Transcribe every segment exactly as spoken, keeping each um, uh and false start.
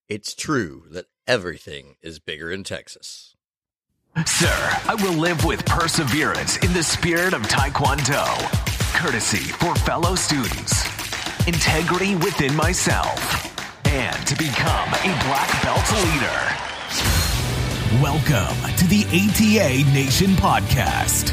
It's true that everything is bigger in Texas. Sir, I will live with perseverance in the spirit of Taekwondo, courtesy for fellow students, integrity within myself, and to become a black belt leader. Welcome to the A T A Nation podcast.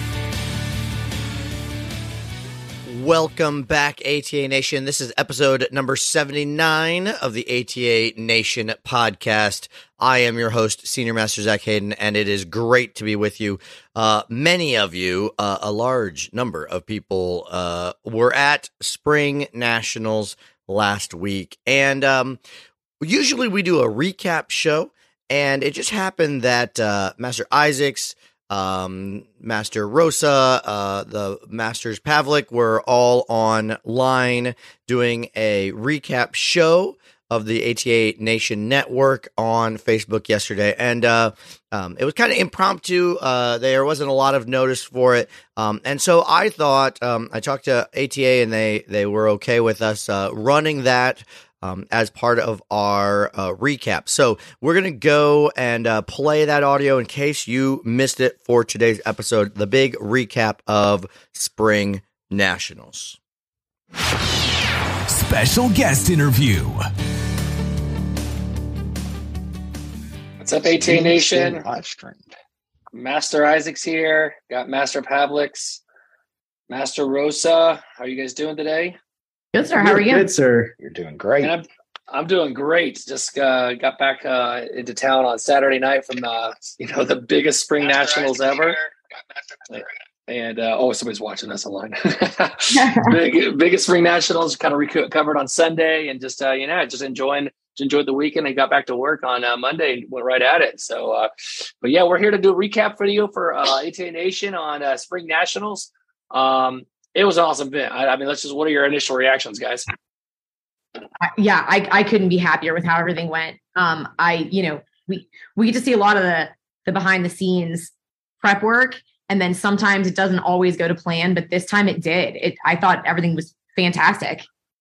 Welcome back, A T A Nation. This is episode number seventy-nine of the A T A Nation podcast. I am your host, Senior Master Zach Hayden, and it is great to be with you. Uh, many of you, uh, a large number of people, uh, were at Spring Nationals last week, and um, usually we do a recap show, and it just happened that uh, Master Isaacs, Um, Master Rosa, uh, the Masters Pavlik were all online doing a recap show of the A T A Nation Network on Facebook yesterday. And, uh, um, it was kind of impromptu. Uh, there wasn't a lot of notice for it. Um, and so I thought, um, I talked to A T A and they, they were okay with us, uh, running that Um, as part of our uh, recap. So we're going to go and uh, play that audio in case you missed it for today's episode, the big recap of Spring Nationals. Special guest interview. What's up, A T A Nation? Master Isaacs here. Got Master Pavlik's, Master Rosa. How are you guys doing today? Good, sir. How are you? Good, sir. You're doing great. And I'm, I'm doing great. Just uh, got back uh, into town on Saturday night from uh, you know the biggest Spring Master Nationals ever. And uh, oh, somebody's watching us online. Big, biggest Spring Nationals, kind of recovered on Sunday, and just uh, you know, just enjoying, just enjoyed the weekend. And got back to work on uh, Monday and went right at it. So, uh, but yeah, we're here to do a recap video for uh, A T A Nation on uh, Spring Nationals. Um, It was an awesome event. I, I mean, let's just, what are your initial reactions, guys? Yeah, I, I couldn't be happier with how everything went. Um, I, you know, we, we get to see a lot of the, the behind the scenes prep work. And then sometimes it doesn't always go to plan, but this time it did. It, I thought everything was fantastic.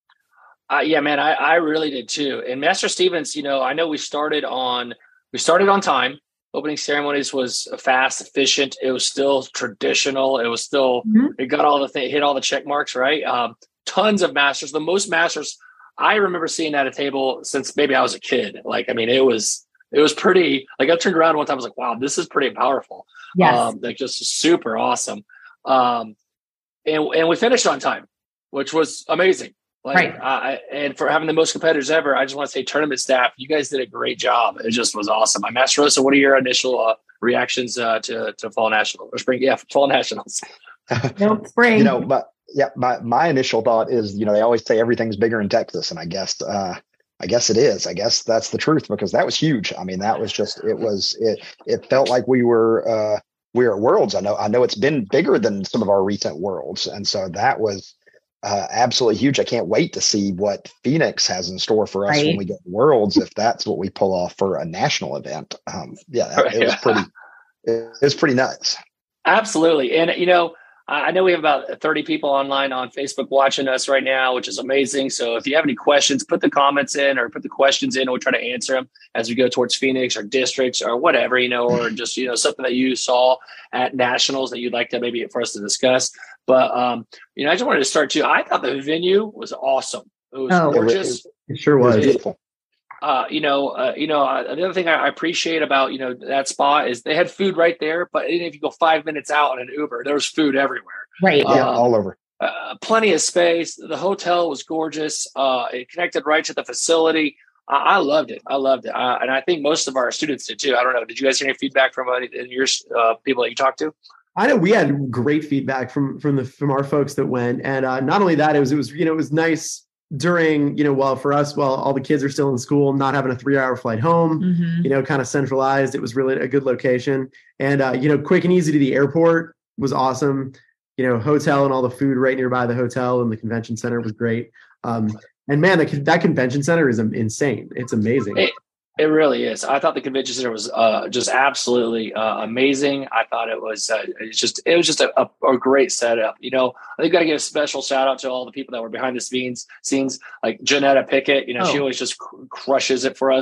Uh, yeah, man, I, I really did too. And Master Stevens, you know, I know we started on, we started on time. Opening ceremonies was fast, efficient. It was still traditional. It was still, mm-hmm. it got all the thing, hit all the check marks, right? Um, tons of masters, the most masters I remember seeing at a table since maybe I was a kid. Like, I mean, it was, it was pretty, like I turned around one time, I was like, wow, this is pretty powerful. Yes. Um, like just super awesome. Um, and, and we finished on time, which was amazing. Like, right. Uh, and for having the most competitors ever, I just want to say tournament staff, you guys did a great job. It just was awesome. My Master Rosa, what are your initial uh, reactions uh, to, to Fall National or Spring? Yeah, Fall Nationals. No, spring. You know, but yeah, my, my initial thought is, you know, they always say everything's bigger in Texas. And I guess, uh, I guess it is. I guess that's the truth, because that was huge. I mean, that was just, it was, it, it felt like we were, uh, we were at Worlds. I know, I know it's been bigger than some of our recent Worlds. And so that was, Uh, absolutely huge. I can't wait to see what Phoenix has in store for us right. when we get Worlds, if that's what we pull off for a national event. Um, yeah, that, it was pretty, it was pretty nuts. Absolutely. And, you know, I know we have about thirty people online on Facebook watching us right now, which is amazing. So if you have any questions, put the comments in or put the questions in, and we'll try to answer them as we go towards Phoenix or districts or whatever, you know, or just, you know, something that you saw at nationals that you'd like to maybe for us to discuss. But, um, you know, I just wanted to start too. I thought the venue was awesome. It was oh, gorgeous. It, it sure was. It, beautiful. Uh, you know, uh, you know, uh, the other thing I appreciate about, you know, that spot is they had food right there, but even if you go five minutes out in an Uber, there was food everywhere. Right. Yeah, um, all over. Uh, plenty of space. The hotel was gorgeous. Uh, it connected right to the facility. I, I loved it. I loved it. Uh, and I think most of our students did too. I don't know. Did you guys hear any feedback from any of your uh, people that you talked to? I know we had great feedback from from the from our folks that went, and uh, not only that, it was it was you know it was nice during you know while for us while all the kids are still in school, not having a three hour flight home, mm-hmm. you know, kind of centralized. It was really a good location, and uh, you know, quick and easy to the airport was awesome. You know, hotel and all the food right nearby the hotel and the convention center was great. Um, and man, the, that convention center is insane. It's amazing. It, It really is. I thought the convention center was uh, just absolutely uh, amazing. I thought it was uh, it's just it was just a, a, a great setup. You know, I think got to give a special shout out to all the people that were behind the scenes. Scenes like Janetta Pickett. You know, oh. she always just cr- crushes it for us.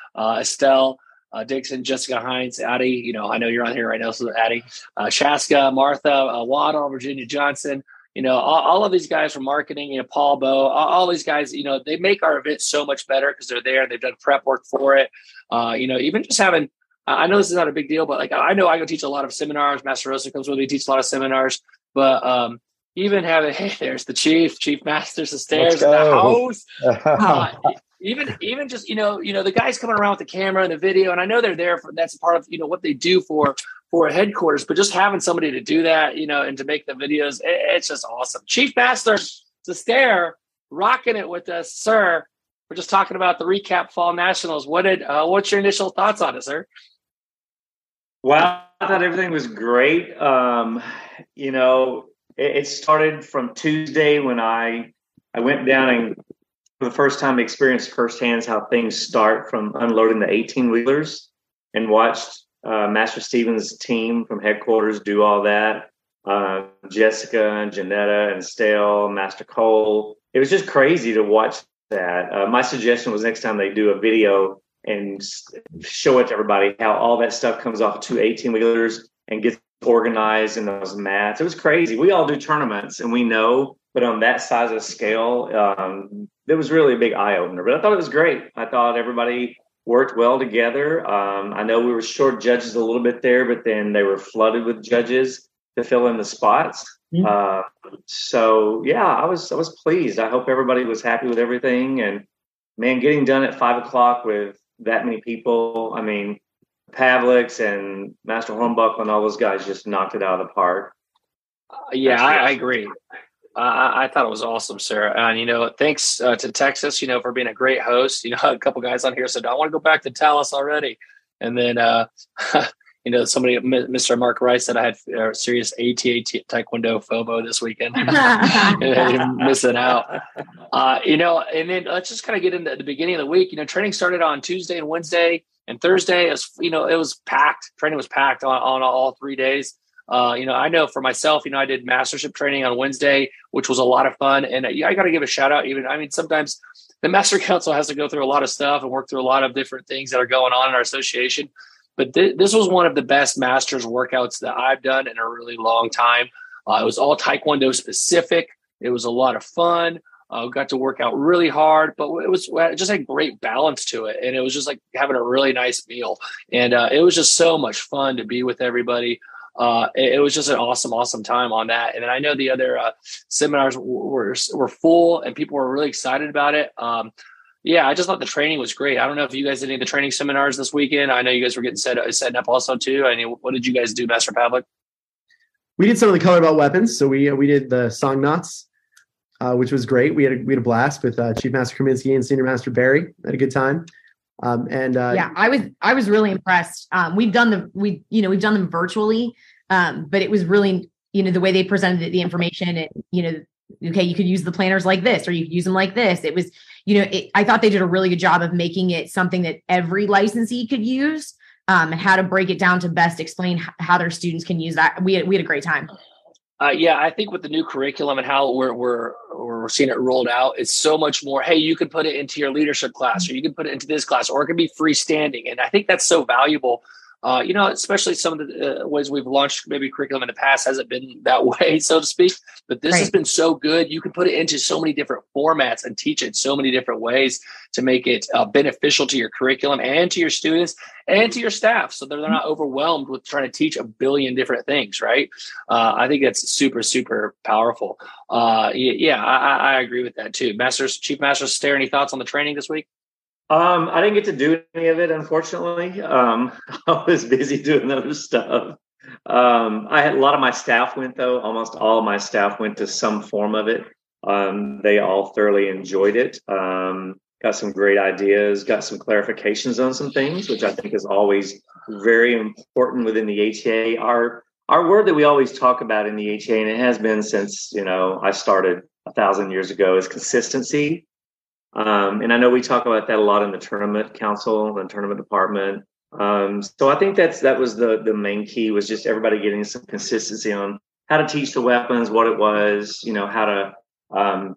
uh, Estelle, uh, Dixon, Jessica Hines, Addie. You know, I know you're on here right now, so Addie, uh, Shaska, Martha, uh, Waddle, Virginia Johnson. You know, all, all of these guys from marketing, you know, Paul Bow, all, all these guys, you know, they make our event so much better because they're there and they've done prep work for it. Uh, you know, even just having, I know this is not a big deal, but like, I know I go teach a lot of seminars. Master Rosa comes with me, teach a lot of seminars, but um, even having, hey, there's the chief, Chief Masters Astere in the house. Uh, even, even just, you know, you know, the guys coming around with the camera and the video, and I know they're there for, that's part of, you know, what they do for, for a headquarters, but just having somebody to do that, you know, and to make the videos, it, it's just awesome. Chief Master Astere rocking it with us, sir. We're just talking about the recap Fall Nationals. What did, uh, what's your initial thoughts on it, sir? Wow, I thought everything was great. Um, you know, it, it started from Tuesday when I I went down and for the first time experienced firsthand how things start from unloading the eighteen wheelers and watched uh, Master Stevens' team from headquarters do all that. Uh, Jessica and Janetta and Stale, Master Cole. It was just crazy to watch that. Uh, my suggestion was next time they do a video and show it to everybody how all that stuff comes off two eighteen wheelers and gets organized in those mats. It was crazy. We all do tournaments and we know, but on that size of scale, um, it was really a big eye opener. But I thought it was great. I thought everybody worked well together. Um, I know we were short judges a little bit there, but then they were flooded with judges to fill in the spots. Mm-hmm. Uh, so yeah, I was I was pleased. I hope everybody was happy with everything. And man, getting done at five o'clock with that many people. I mean, Pavliks and Master Hornbuckle and all those guys just knocked it out of the park. Uh, yeah, I, I agree. I, I thought it was awesome, sir. And, you know, thanks uh, to Texas, you know, for being a great host. You know, a couple guys on here said, I want to go back to Dallas already. And then, uh, you know, somebody, Mister Mark Rice, said I had uh, serious A T A Taekwondo FOMO this weekend. And missing out. Uh, you know, and then let's just kind of get into the beginning of the week. You know, training started on Tuesday and Wednesday and Thursday. It was, you know, it was packed. Training was packed on, on all three days. Uh, you know, I know for myself, you know, I did mastership training on Wednesday, which was a lot of fun. And I, I got to give a shout out. Even, I mean, sometimes the Master Council has to go through a lot of stuff and work through a lot of different things that are going on in our association. But th- this was one of the best masters workouts that I've done in a really long time. Uh, it was all Taekwondo specific. It was a lot of fun. Uh, got to work out really hard, but it was it just had great balance to it. And it was just like having a really nice meal. And uh, it was just so much fun to be with everybody. Uh, it, it was just an awesome, awesome time on that. And then I know the other uh, seminars were, were full and people were really excited about it. Um, Yeah, I just thought the training was great. I don't know if you guys did any of the training seminars this weekend. I know you guys were getting set, setting up also too. I mean, what did you guys do, Master Pavlik? We did some of the color belt weapons. So we uh, we did the song knots, uh, which was great. We had a, we had a blast with uh, Chief Master Kaminsky and Senior Master Barry. Had a good time. Um, and uh, yeah, I was I was really impressed. Um, we've done the we you know we've done them virtually, um, but it was really you know the way they presented the information and you know. Okay, you could use the planners like this, or you could use them like this. It was, you know, it, I thought they did a really good job of making it something that every licensee could use, um, and how to break it down to best explain h- how their students can use that. We had, we had a great time. Uh, yeah, I think with the new curriculum and how we're, we're we're seeing it rolled out, it's so much more. Hey, you can put it into your leadership class, or you can put it into this class, or it can be freestanding. And I think that's so valuable. Uh, you know, especially some of the uh, ways we've launched maybe curriculum in the past hasn't been that way, so to speak. But this right. has been so good. You can put it into so many different formats and teach it so many different ways to make it uh, beneficial to your curriculum and to your students and to your staff, so they're not overwhelmed with trying to teach a billion different things, right? Uh, I think that's super, super powerful. Uh, yeah, I, I agree with that too. Masters, Chief Master Astere, any thoughts on the training this week? Um, I didn't get to do any of it, unfortunately. Um, I was busy doing other stuff. Um, I had a lot of my staff went, though. Almost all of my staff went to some form of it. Um, they all thoroughly enjoyed it. Um, got some great ideas, got some clarifications on some things, which I think is always very important within the A T A. Our our word that we always talk about in the A T A, and it has been since, you know, I started a thousand years ago, is consistency. Um, and I know we talk about that a lot in the tournament council and tournament department. Um, so I think that's that was the the main key, was just everybody getting some consistency on how to teach the weapons, what it was, you know, how to um,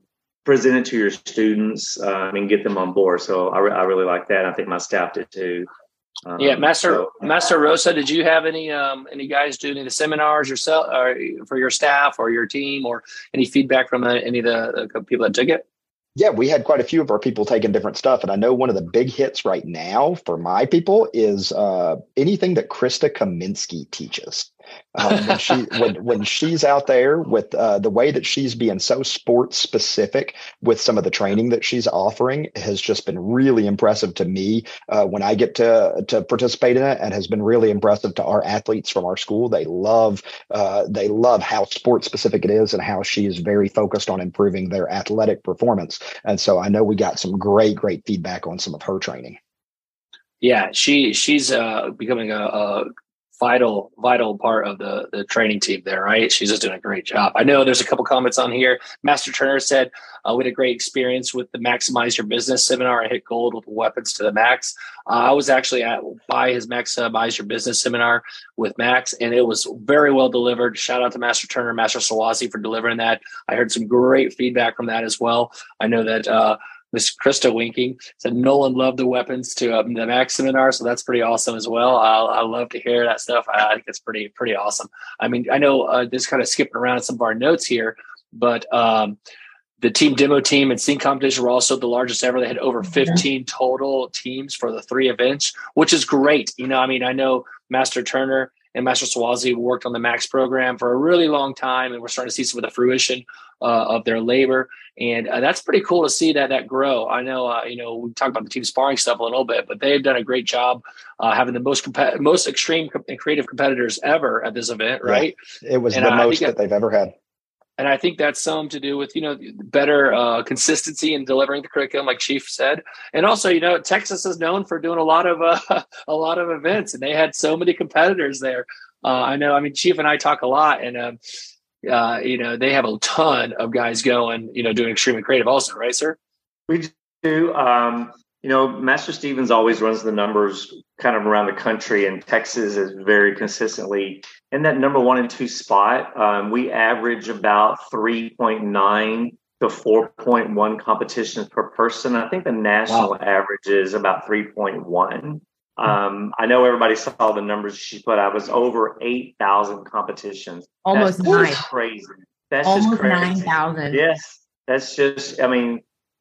present it to your students um, and get them on board. So I, re- I really like that. I think my staff did too. Um, yeah, Master so. Master Rosa, did you have any um, any guys do any of the seminars yourself, or for your staff or your team, or any feedback from uh, any of the, the people that took it? Yeah, we had quite a few of our people taking different stuff. And I know one of the big hits right now for my people is uh, anything that Krista Kaminsky teaches. Um, when she when when she's out there with uh, the way that she's being so sports specific with some of the training that she's offering has just been really impressive to me uh, when I get to to participate in it, and has been really impressive to our athletes from our school. They love uh, they love how sports specific it is and how she is very focused on improving their athletic performance. And so I know we got some great great feedback on some of her training. Yeah, she she's uh, becoming a, a vital, vital part of the, the training team there, right? She's just doing a great job. I know there's a couple comments on here. Master Turner said, uh, we had a great experience with the Maximize Your Business seminar. I hit gold with weapons to the max. Uh, I was actually at by his Maximize Your Business seminar with Max, and it was very well delivered. Shout out to Master Turner, Master Sawasi for delivering that. I heard some great feedback from that as well. I know that uh, Miss Krista Winking said Nolan loved the weapons to um, the Max seminar, so that's pretty awesome as well. I'll, I love to hear that stuff. I think it's pretty pretty awesome. I mean, I know uh, this kind of skipping around some of our notes here, but um, the team demo team and sync competition were also the largest ever. They had over fifteen total teams for the three events, which is great. You know, I mean, I know Master Turner and Master Swazi worked on the Max program for a really long time, and we're starting to see some of the fruition uh, of their labor. And uh, that's pretty cool to see that that grow. I know, uh, you know, we talked about the team sparring stuff a little bit, but they've done a great job uh, having the most comp- most extreme and creative competitors ever at this event, right? Yeah, it was and the uh, most that, that they've ever had. And I think that's some to do with, you know, better uh, consistency in delivering the curriculum, like Chief said. And also, you know, Texas is known for doing a lot of uh, a lot of events, and they had so many competitors there. Uh, I know, I mean, Chief and I talk a lot, and, uh, uh, you know, they have a ton of guys going, you know, doing extremely creative also, right, sir? We do. Um, you know, Master Stevens always runs the numbers kind of around the country, and Texas is very consistently in that number one and two spot. Um, we average about three point nine to four point one competitions per person. I think the national wow. average is about three point one. Um, I know everybody saw the numbers she put out. It was over eight thousand competitions. Almost that's nine. Crazy. That's Almost just crazy. nine thousand. Yes. That's just, I mean,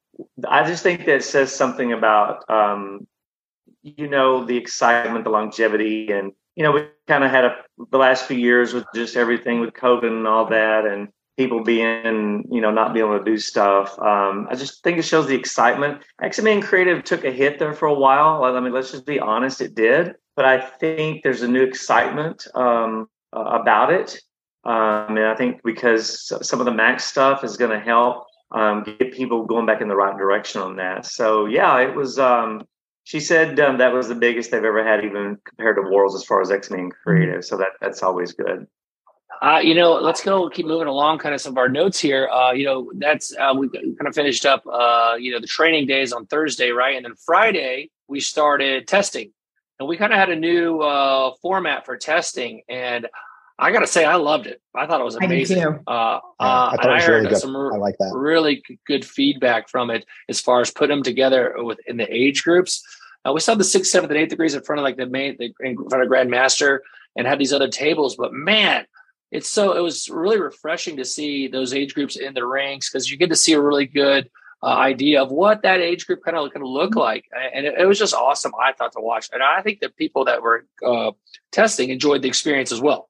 I just think that says something about, um, you know, the excitement, the longevity. And, you know, we kind of had a, the last few years with just everything with COVID and all that, and people being, you know, not being able to do stuff. Um, I just think it shows the excitement. X-Men Creative took a hit there for a while. I mean, let's just be honest, it did. But I think there's a new excitement um, uh, about it. Um, and I think because some of the Max stuff is going to help um, get people going back in the right direction on that. So, yeah, it was, um, she said um, that was the biggest they've ever had, even compared to Worlds as far as X-Men Creative. So that that's always good. Uh, you know, let's go keep moving along kind of some of our notes here. Uh, you know, that's uh, we kind of finished up, uh, you know, the training days on Thursday, right? And then Friday, we started testing. And we kind of had a new uh, format for testing. And I got to say, I loved it. I thought it was amazing. I, do too. Uh, yeah, uh, I thought and it was I heard really good. some I like that. really good feedback from it as far as putting them together with in the age groups. Uh, we saw the sixth, seventh, and eighth degrees in front of like the main, the, in front of Grandmaster, and had these other tables. But man, it's so it was really refreshing to see those age groups in the ranks, because you get to see a really good uh, idea of what that age group kind of going to look like, and it, it was just awesome. I thought to watch, and I think that people that were uh, testing enjoyed the experience as well.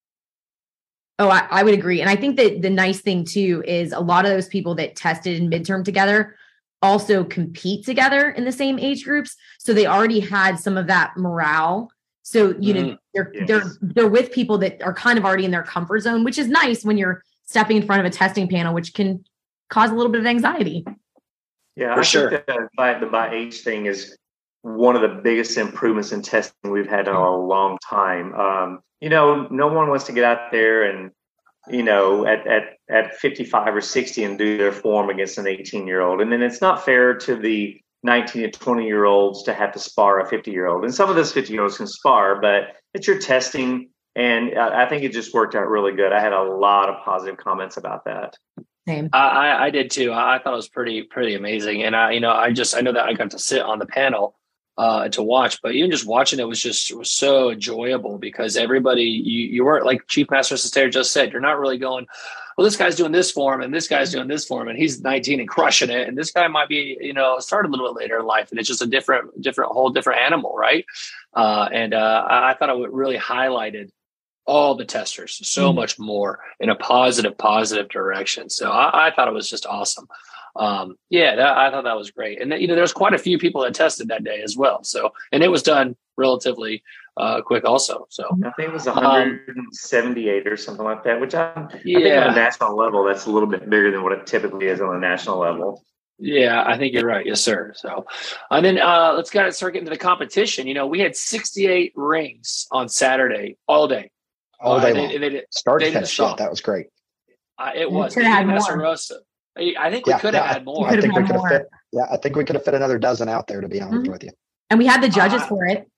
Oh, I, I would agree, and I think that the nice thing too is a lot of those people that tested in midterm together also compete together in the same age groups, so they already had some of that morale. So, you know, they're, yes. they're, they're with people that are kind of already in their comfort zone, which is nice when you're stepping in front of a testing panel, which can cause a little bit of anxiety. Yeah, for I sure. think that by, the by age thing is one of the biggest improvements in testing we've had in a long time. Um, you know, no one wants to get out there and, you know, at, at, at fifty-five or sixty and do their form against an eighteen year old. And then it's not fair to the nineteen to twenty year olds to have to spar a fifty year old. And some of those fifty year olds can spar, but it's your testing. And I think it just worked out really good. I had a lot of positive comments about that. Same. I, I, I did too. I, I thought it was pretty, pretty amazing. And I, you know, I just, I know that I got to sit on the panel uh, to watch, but even just watching it was just, it was so enjoyable because everybody, you, you weren't like Chief Master Cestare just said, you're not really going, well, this guy's doing this for him and this guy's doing this for him and he's nineteen and crushing it. And this guy might be, you know, started a little bit later in life and it's just a different, different, whole different animal. Right. Uh, and uh, I, I thought it really highlighted all the testers so mm. much more in a positive, positive direction. So I, I thought it was just awesome. Um, yeah, that, I thought that was great. And, you know, there's quite a few people that tested that day as well. So, and it was done relatively uh, quick also. So I think it was one hundred seventy-eight um, or something like that, which I, yeah. I think on a national level, that's a little bit bigger than what it typically is on a national level. Yeah, I think you're right. Yes, sir. So, and then uh, let's get start getting to the competition. You know, we had sixty-eight rings on Saturday all day. All day uh, long. They, they, they, Start they to finish. Yeah, that was great. Uh, it was. We could have had Master more. Rosa. I think we Yeah, could yeah, have had more. I think we had could have more. fit. Yeah, I think we could have fit another dozen out there. To be honest Mhm. with you. And we had the judges Uh, for it.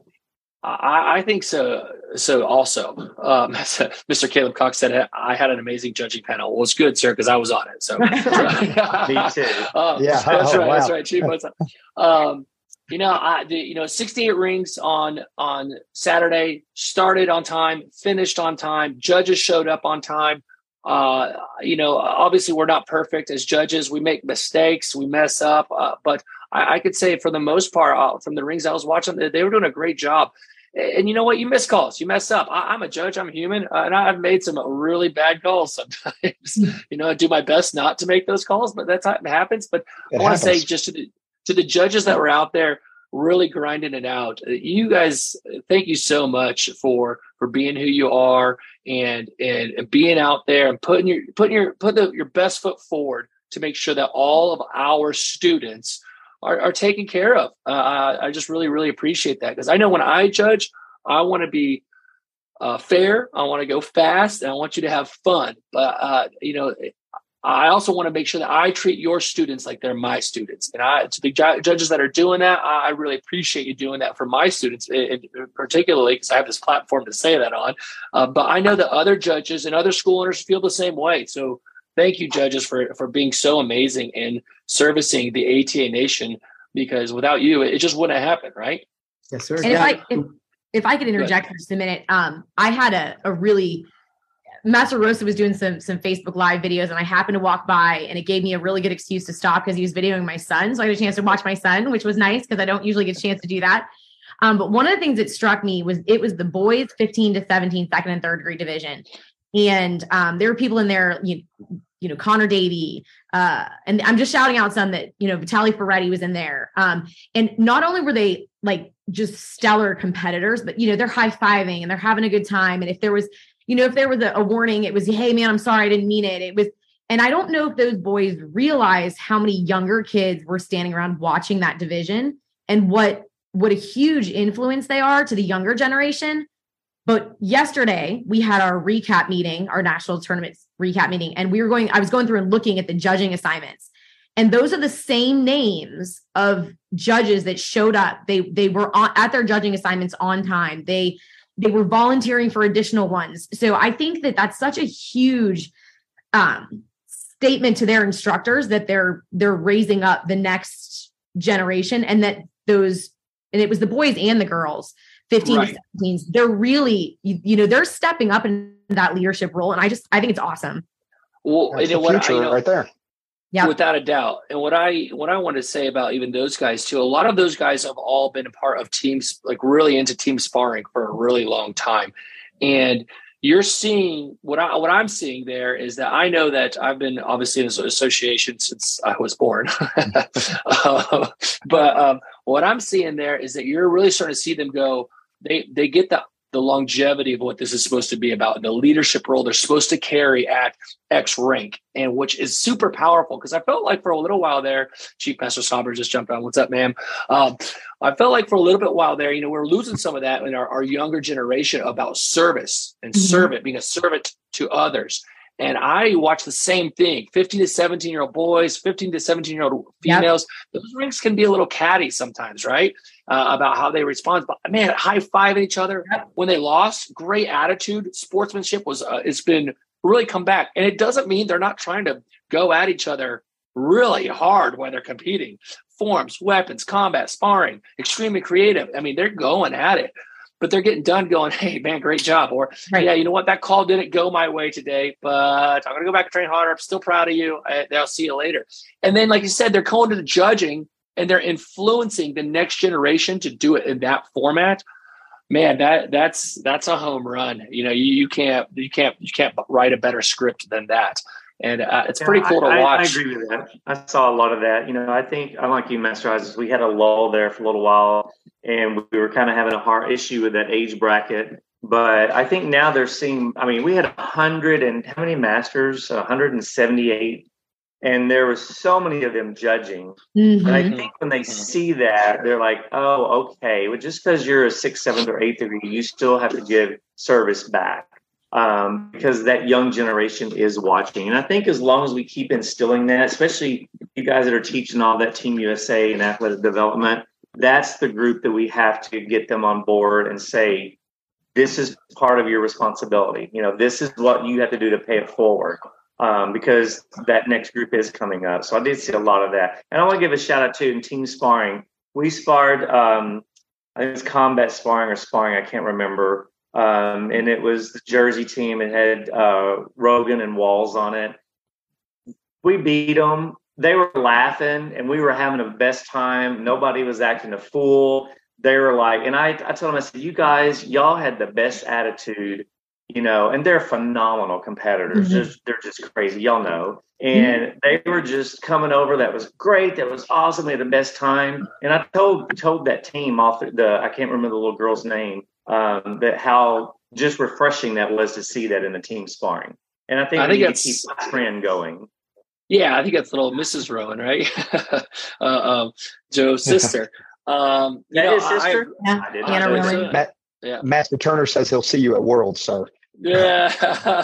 I, I think so. So also, um, Mister Caleb Cox said, I had an amazing judging panel. Well, it's good, sir, because I was on it. So, Me too. Um, Yeah. That's Oh, right. wow. That's right. Chief, what's up? Um, you know, I, the, you know, sixty-eight rings on, on Saturday, started on time, finished on time. Judges showed up on time. Uh, you know, obviously we're not perfect as judges. We make mistakes, we mess up, uh, but I, I could say for the most part, uh, from the rings I was watching, they, they were doing a great job. And, and you know what? You miss calls, you mess up. I, I'm a judge, I'm human, uh, and I've made some really bad calls sometimes. You know, I do my best not to make those calls, but that's how it happens. But It I want to say happens. just to the, to the judges that were out there really grinding it out, you guys, thank you so much for for being who you are and and being out there and putting your putting your put the, your best foot forward to make sure that all of our students are, are taken care of. Uh, I just really really appreciate that because I know when I judge, I want to be uh, fair. I want to go fast, and I want you to have fun. But uh, you know. I also want to make sure that I treat your students like they're my students. And I, to the ju- judges that are doing that, I really appreciate you doing that for my students, and particularly because I have this platform to say that on. Uh, but I know that other judges and other school owners feel the same way. So thank you, judges, for, for being so amazing in servicing the A T A Nation, because without you, it just wouldn't happen, right? Yes, sir. And Yeah. if I if, if I could interject for just a minute, um, I had a, a really Master Rosa was doing some some Facebook Live videos, and I happened to walk by, and it gave me a really good excuse to stop because he was videoing my son. So I had a chance to watch my son, which was nice because I don't usually get a chance to do that. Um, but one of the things that struck me was it was the boys fifteen to seventeen, second and third grade division, and um, there were people in there, you, you know, Connor Davey, uh, and I'm just shouting out some that, you know, Vitaly Ferretti was in there, um, and not only were they like just stellar competitors, but you know, they're high-fiving and they're having a good time, and if there was You know, if there was a, a warning, it was, hey, man, I'm sorry, I didn't mean it. It was, and I don't know if those boys realized how many younger kids were standing around watching that division and what, what a huge influence they are to the younger generation. But yesterday we had our recap meeting, our national tournament recap meeting, and we were going, I was going through and looking at the judging assignments. And those are the same names of judges that showed up. They, they were on, at their judging assignments on time. They, They were volunteering for additional ones. So I think that that's such a huge um, statement to their instructors that they're they're raising up the next generation, and that those, and it was the boys and the girls, fifteen Right. to seventeens, they're really, you, you know, they're stepping up in that leadership role. And I just, I think it's awesome. Well, That's you know the what, I- future you know, right there. Yeah. without a doubt. And what I what I want to say about even those guys too, a lot of those guys have all been a part of teams, like really into team sparring for a really long time. And you're seeing what I what I'm seeing there is that I know that I've been obviously in this association since I was born. uh, but um, what I'm seeing there is that you're really starting to see them go, they they get the the longevity of what this is supposed to be about, the leadership role they're supposed to carry at X rank, and which is super powerful. Because I felt like for a little while there, Chief Master Sauber just jumped on. What's up, ma'am? Um, I felt like for a little bit while there, you know, we're losing some of that in our, our younger generation about service and Mhm. servant, being a servant to others. And I watch the same thing, fifteen to seventeen year old boys, fifteen to seventeen year old females. Yep. Those rings can be a little catty sometimes, right? Uh, about how they respond. But man, high fiving each other yep. when they lost, great attitude. Sportsmanship was, uh, it's been really come back. And it doesn't mean they're not trying to go at each other really hard when they're competing. Forms, weapons, combat, sparring, extremely creative. I mean, they're going at it, but they're getting done going, hey, man, great job. Or, right. yeah, you know what? That call didn't go my way today, but I'm going to go back and train harder. I'm still proud of you. I, I'll see you later. And then, like you said, they're going to the judging and they're influencing the next generation to do it in that format. Man, that that's that's a home run. You know, you, you can't you can't you can't write a better script than that. And uh, it's pretty yeah, cool to I, watch. I, I agree with that. I saw a lot of that. You know, I think, unlike you, Master Isaacs, we had a lull there for a little while, and we were kind of having a hard issue with that age bracket. But I think now they're seeing, I mean, we had one hundred and how many masters? one hundred seventy-eight. And there were so many of them judging. Mm-hmm. And I think when they see that, they're like, oh, okay. Well, just because you're a sixth, seventh, or eighth degree, you still have to give service back. Um, because that young generation is watching. And I think as long as we keep instilling that, especially you guys that are teaching all that Team U S A and athletic development, that's the group that we have to get them on board and say, this is part of your responsibility. You know, this is what you have to do to pay it forward, um, because that next group is coming up. So I did see a lot of that. And I want to give a shout out to in team sparring. We sparred, um, I think it's combat sparring or sparring, I can't remember. Um, and it was the Jersey team. It had uh, Rogan and Walls on it. We beat them. They were laughing, and we were having the best time. Nobody was acting a fool. They were like, and I, I told them, I said, you guys, y'all had the best attitude, you know, and they're phenomenal competitors. Mm-hmm. Just, they're just crazy. Y'all know. And mm-hmm. they were just coming over. That was great. That was awesome. We had the best time. And I told told that team off the, the I can't remember the little girl's name, um, that how just refreshing that was to see that in the team sparring. And I think I we think need to keep the trend going. Yeah, I think that's little Missus Rowan, right? uh, um, Joe's sister. Um, that know, his sister? I, yeah, I did Anna Rowan. Ma- yeah. Master Turner says he'll see you at Worlds, sir. Yeah.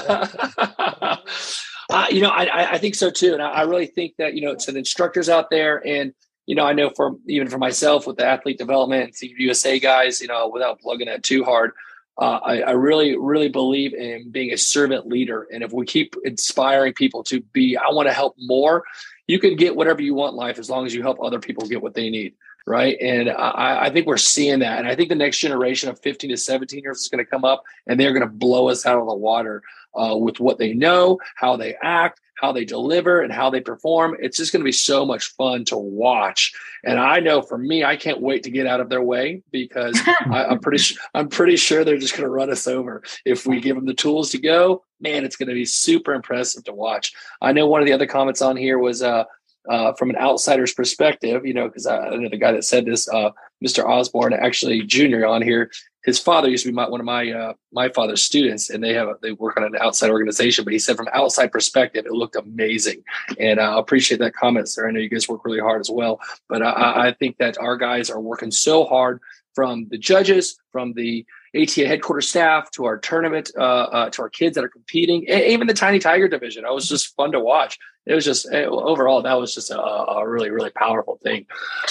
uh, you know, I, I think so too. And I, I really think that, you know, to the instructors out there, and, you know, I know for even for myself with the athlete development and Team U S A guys, you know, without plugging that too hard, uh, I, I really, really believe in being a servant leader. And if we keep inspiring people to be, I want to help more, you can get whatever you want in life as long as you help other people get what they need. Right. And I, I think we're seeing that. And I think the next generation of fifteen to seventeen years is going to come up and they're going to blow us out of the water uh, with what they know, how they act, how they deliver, and how they perform. It's just going to be so much fun to watch. And I know for me, I can't wait to get out of their way, because I, I'm pretty sure, I'm pretty sure they're just going to run us over. If we give them the tools to go, man, it's going to be super impressive to watch. I know one of the other comments on here was, uh, Uh, from an outsider's perspective, you know, because I, I know the guy that said this, uh, Mister Osborne, actually Junior on here, his father used to be my, one of my uh, my father's students, and they have a, they work on an outside organization. But he said from outside perspective, it looked amazing, and uh, I appreciate that comment, sir. I know you guys work really hard as well, but I, I think that our guys are working so hard, from the judges, from the A T A headquarters staff, to our tournament, uh, uh, to our kids that are competing, even the Tiny Tiger division. It was just fun to watch. It was just overall, that was just a, a really, really powerful thing.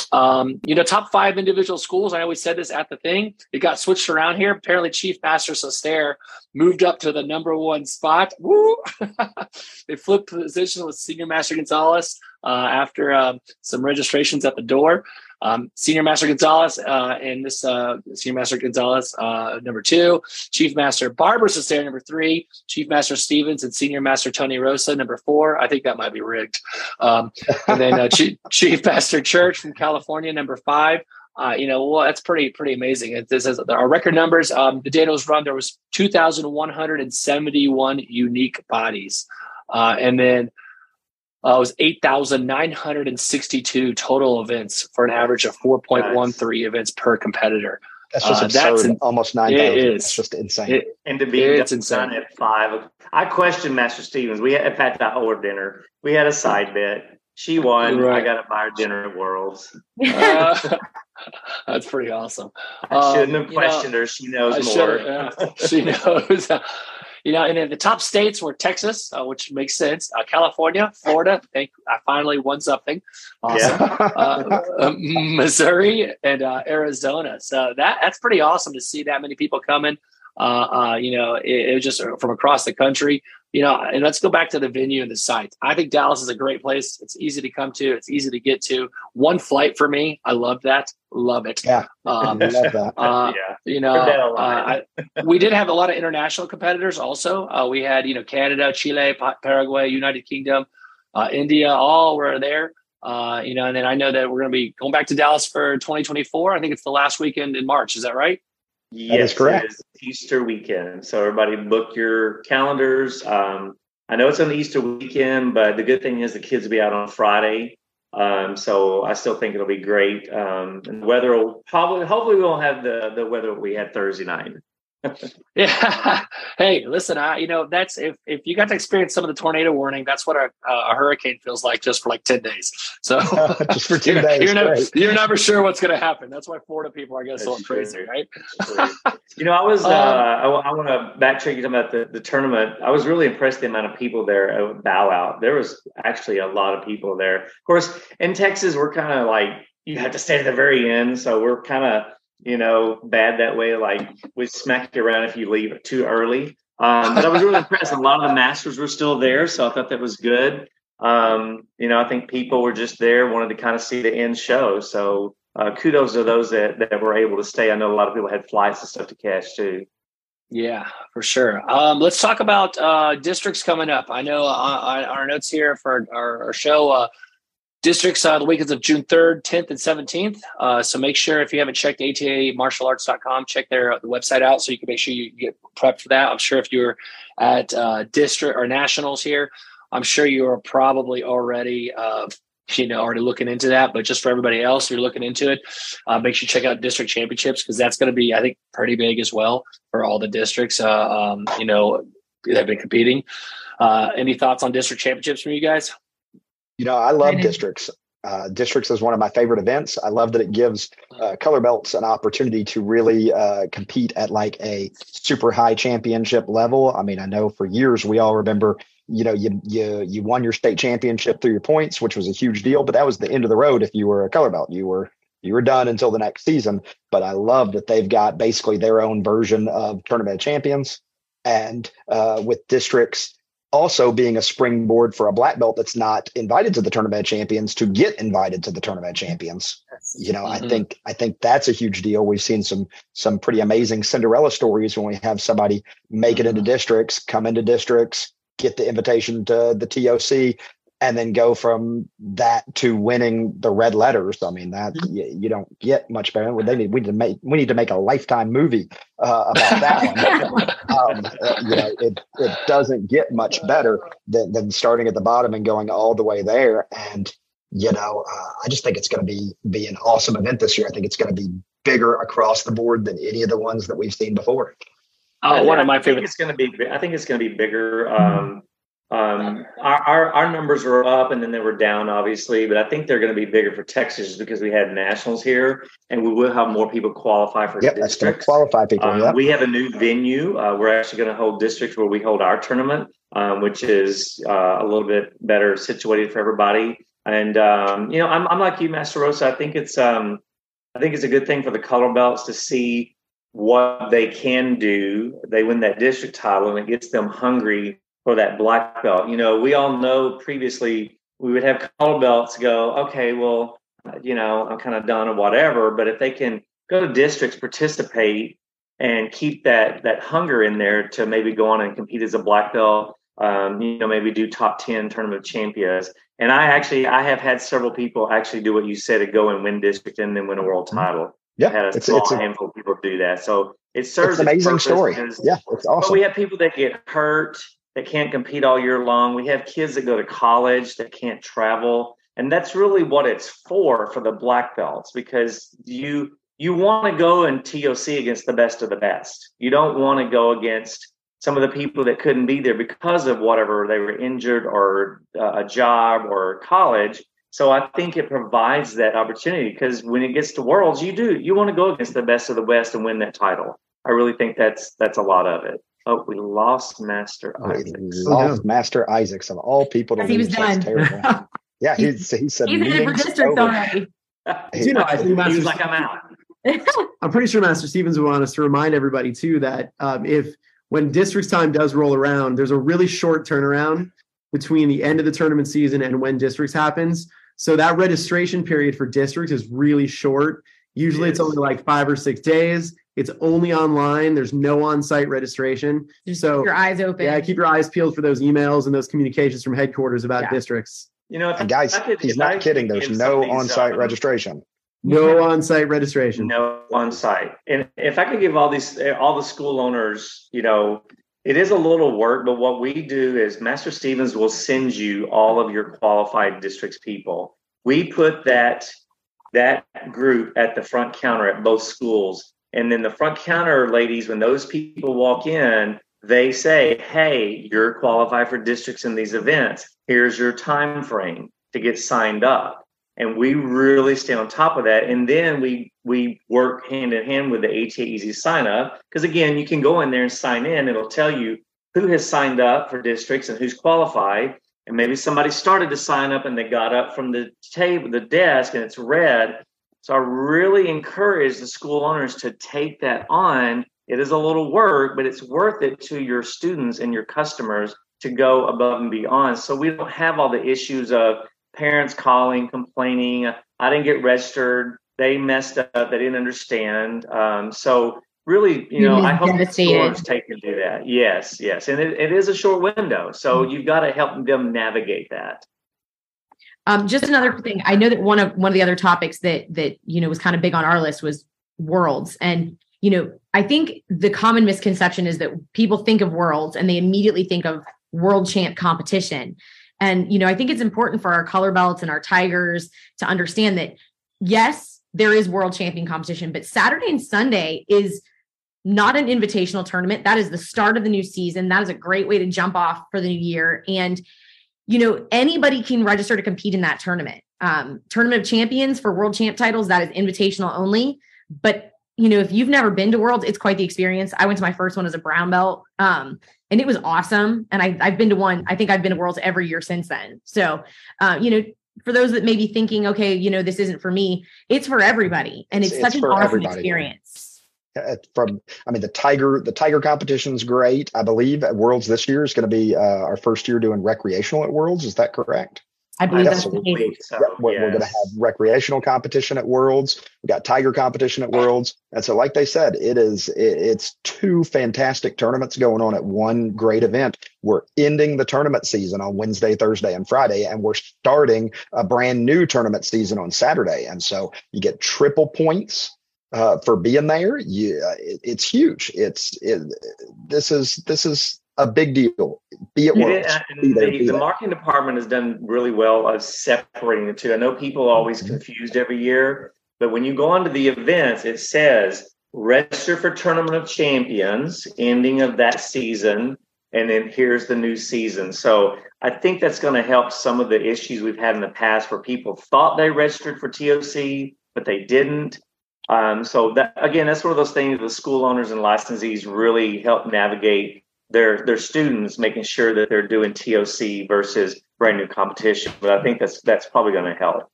Um, you know, top five individual schools. I always said this at the thing. It got switched around here. Apparently, Chief Master Soster moved up to the number one spot. Woo! They flipped position with Senior Master Gonzalez uh, after um, some registrations at the door. Um, Senior Master Gonzalez uh, and this uh, Senior Master Gonzalez, uh, number two, Chief Master Barbara Soster, number three, Chief Master Stevens and Senior Master Tony Rosa, number four. I think that might be rigged. Um, and then uh, Chief, Chief Master Church from California, number five. Uh, you know, well, that's pretty, pretty amazing. It, this is our record numbers. Um, the day it was run, there was two thousand one hundred seventy-one unique bodies. Uh, and then Uh, it was eight thousand nine hundred sixty-two total events for an average of four point one three nice. Events per competitor. That's just uh, absurd. That's in, almost nine thousand. It is. It's just insane. It, and to be it's done insane. At five. I questioned Master Stevens. We had, in fact, I owed her dinner. We had a side bet. She won. Right. I got to buy her dinner at Worlds. Uh, that's pretty awesome. I shouldn't um, have questioned know, her. She knows I more. Yeah. She knows. You know, and then the top states were Texas, uh, which makes sense. Uh, California, Florida. I think I finally won something. Awesome. Yeah. uh, uh, Missouri and uh, Arizona. So that that's pretty awesome to see that many people coming. Uh, uh, you know, it, it was just from across the country. You know, and let's go back to the venue and the site. I think Dallas is a great place. It's easy to come to. It's easy to get to. One flight for me. I love that. Love it. Yeah, um, I love that. Uh, yeah. You know, uh, I, we did have a lot of international competitors also. Uh, we had, you know, Canada, Chile, Paraguay, United Kingdom, uh, India, all were there. Uh, you know, and then I know that we're going to be going back to Dallas for twenty twenty-four. I think it's the last weekend in March. Is that right? Yes, that is correct. It is Easter weekend. So everybody book your calendars. Um, I know it's on the Easter weekend, but the good thing is the kids will be out on Friday. Um, so I still think it'll be great. Um, and the weather will probably, hopefully we won't have the, the weather we had Thursday night. Yeah. Hey, listen, I, you know, that's if, if you got to experience some of the tornado warning, that's what a, a hurricane feels like just for like ten days. So just for two you're, days. You're never, right. you're never sure what's going to happen. That's why Florida people are getting so That's crazy, true. right? You know, I was, uh, Um, I, I want to backtrack you talking about the, the tournament. I was really impressed the amount of people there at Bow Out. There was actually a lot of people there. Of course, in Texas, we're kind of like, you have to stay to the very end. So we're kind of, you know, bad that way. Like we smack you around if you leave too early. Um, but I was really impressed. A lot of the masters were still there. So I thought that was good. Um, you know, I think people were just there, wanted to kind of see the end show. So uh, kudos to those that, that were able to stay. I know a lot of people had flights and stuff to catch too. Yeah, for sure. Um, let's talk about uh, districts coming up. I know uh, on our notes here for our, our show, uh, districts uh, the weekends of June third, tenth, and seventeenth. Uh, so make sure if you haven't checked A T A martial arts dot com, check their the website out so you can make sure you get prepped for that. I'm sure if you're at uh, district or nationals here, I'm sure you are probably already, uh, you know, already looking into that. But just for everybody else, you're looking into it. Uh, make sure you check out district championships because that's going to be, I think, pretty big as well for all the districts. Uh, um, you know, that have been competing. Uh, any thoughts on district championships from you guys? You know, I love Mhm. districts. Uh, districts is one of my favorite events. I love that it gives uh, color belts an opportunity to really uh, compete at like a super high championship level. I mean, I know for years we all remember, you know, you you you won your state championship through your points, which was a huge deal. But that was the end of the road. If you were a color belt, you were you were done until the next season. But I love that they've got basically their own version of Tournament of Champions, and uh, with districts also being a springboard for a black belt that's not invited to the Tournament of Champions to get invited to the Tournament of Champions. You know, Mm-hmm. I think I think that's a huge deal. We've seen some some pretty amazing Cinderella stories when we have somebody make it into districts, come into districts, get the invitation to the T O C, and then go from that to winning the red letters. I mean, that you, you don't get much better. They need we need to make we need to make a Lifetime movie uh, about that one. um, uh, you know, it it doesn't get much better than than starting at the bottom and going all the way there. And you know, uh, I just think it's going to be be an awesome event this year. I think it's going to be bigger across the board than any of the ones that we've seen before. Oh, one of my I think favorites. it's going to be. I think it's going to be bigger. Um, um, our, our our numbers were up and then they were down, obviously, but I think they're going to be bigger for Texas just because we had nationals here, and we will have more people qualify for Yep, that's going to districts. qualify people. Um, Yep. We have a new venue. Uh, we're actually going to hold districts where we hold our tournament, um, which is uh, a little bit better situated for everybody. And um, you know, I'm I'm like you, Master Rosa. I think it's um, I think it's a good thing for the color belts to see what they can do. They win that district title, and it gets them hungry for that black belt. You know, we all know previously we would have color belts go, okay, well, you know, I'm kind of done or whatever. But if they can go to districts, participate, and keep that that hunger in there to maybe go on and compete as a black belt, um, you know, maybe do top ten Tournament of Champions. And I actually, I have had several people actually do what you said, to go and win district and then win a world title. Yeah, I had a it's small it's a, handful of people do that. So it serves it's an its amazing purpose story. because- Yeah, it's But awesome. we have people that get hurt, that can't compete all year long. We have kids that go to college that can't travel. And that's really what it's for, for the black belts, because you you want to go and T O C against the best of the best. You don't want to go against some of the people that couldn't be there because of whatever, they were injured or uh, a job or college. So I think it provides that opportunity, because when it gets to Worlds, you do, you want to go against the best of the West and win that title. I really think that's that's a lot of it. Oh, we lost Master Oh, he Isaac. lost Master Isaacs of all people to He was lose. That's done. terrible. Yeah, he's he said He's in for meetings districts over. already. You know, I think He Master was like, I'm out. I'm pretty sure Master Stevens would want us to remind everybody too that um, if when districts time does roll around, there's a really short turnaround between the end of the tournament season and when districts happens. So that registration period for districts is really short. Usually it's only like five or six days. It's only online. There's no on-site registration. Just so keep your eyes open. Yeah, keep your eyes peeled for those emails and those communications from headquarters about yeah. districts. You know, if and guys, could, he's not kidding. There's no on-site um, registration. No on-site registration. No on-site. And if I could give all these, all the school owners, you know, it is a little work, but what we do is Master Stevens will send you all of your qualified districts people. We put that that group at the front counter at both schools. And then the front counter ladies, when those people walk in, they say, hey, you're qualified for districts in these events. Here's your time frame to get signed up. And we really stay on top of that. And then we we work hand in hand with the A T A Easy Sign Up. Because again, you can go in there and sign in. It'll tell you who has signed up for districts and who's qualified. And maybe somebody started to sign up and they got up from the table, the desk, and it's red. So I really encourage the school owners to take that on. It is a little work, but it's worth it to your students and your customers to go above and beyond. So we don't have all the issues of parents calling, complaining, I didn't get registered, they messed up, they didn't understand. Um, so really, you know, I hope the schools take and do that. Yes, yes. And it, it is a short window. So mm-hmm. you've got to help them navigate that. Um, just another thing, I know that one of one of the other topics that that, you know, was kind of big on our list was Worlds. And, you know, I think the common misconception is that people think of Worlds and they immediately think of world champ competition. And, you know, I think it's important for our color belts and our Tigers to understand that, yes, there is world champion competition, but Saturday and Sunday is not an invitational tournament. That is the start of the new season. That is a great way to jump off for the new year. And, you know, anybody can register to compete in that tournament. Um, Tournament of Champions for world champ titles, that is invitational only. But, you know, if you've never been to Worlds, it's quite the experience. I went to my first one as a brown belt. Um, And it was awesome. And I, I've been to one, I think I've been to Worlds every year since then. So, uh, you know, for those that may be thinking, okay, you know, this isn't for me, it's for everybody. And it's, it's such it's an awesome everybody. experience. From, I mean, the Tiger, the Tiger competition is great. I believe at Worlds this year is going to be uh, our first year doing recreational at Worlds. Is that correct? I believe that's the case. So, we're, yes. we're going to have recreational competition at Worlds. We got Tiger competition at Worlds. And so, like they said, it is, it, it's two fantastic tournaments going on at one great event. We're ending the tournament season on Wednesday, Thursday, and Friday, and we're starting a brand new tournament season on Saturday. And so you get triple points uh, for being there. You, uh, it, it's huge. It's, it, this is, this is, a big deal. Be at Worlds. Be there, the, be the marketing department has done really well of separating the two. I know people are always mm-hmm. confused every year, but when you go onto the events, it says register for Tournament of Champions, ending of that season, and then here's the new season. So I think that's going to help some of the issues we've had in the past where people thought they registered for T O C, but they didn't. Um, so that, again, that's one of those things the school owners and licensees really help navigate their their students, making sure that they're doing T O C versus brand new competition. But I think that's that's probably going to help.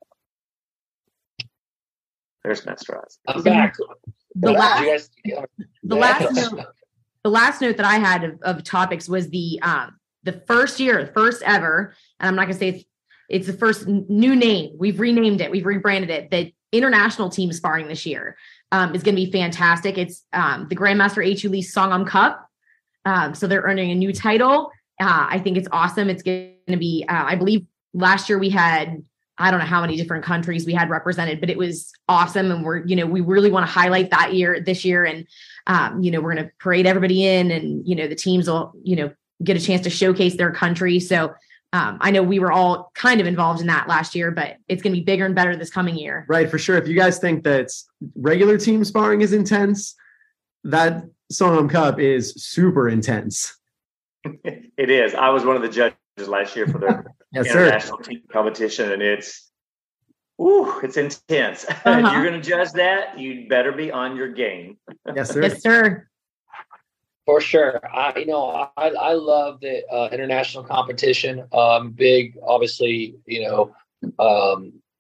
There's Master Oz. I'm back. The last, the last note, the last note that I had of, of topics was the um the first year, the first ever, and I'm not going to say it's it's the first new name. We've renamed it. We've rebranded it. The international team sparring this year um, is going to be fantastic. It's um, the Grandmaster H U Lee Songam Cup. Um, so they're earning a new title. Uh, I think it's awesome. It's going to be, uh, I believe last year we had, I don't know how many different countries we had represented, but it was awesome. And we're, you know, we really want to highlight that year this year. And, um, you know, we're going to parade everybody in and, you know, the teams will, you know, get a chance to showcase their country. So um, I know we were all kind of involved in that last year, but it's going to be bigger and better this coming year. Right. For sure. If you guys think that regular team sparring is intense, that Songam Cup is super intense. It is. I was one of the judges last year for the yes, international sir. team competition, and it's, ooh, it's intense. Uh-huh. If you're going to judge that, you'd better be on your game. Yes, sir. Yes, sir. For sure. I, you know, I, I love the uh, international competition. Um, big, obviously, you know, um,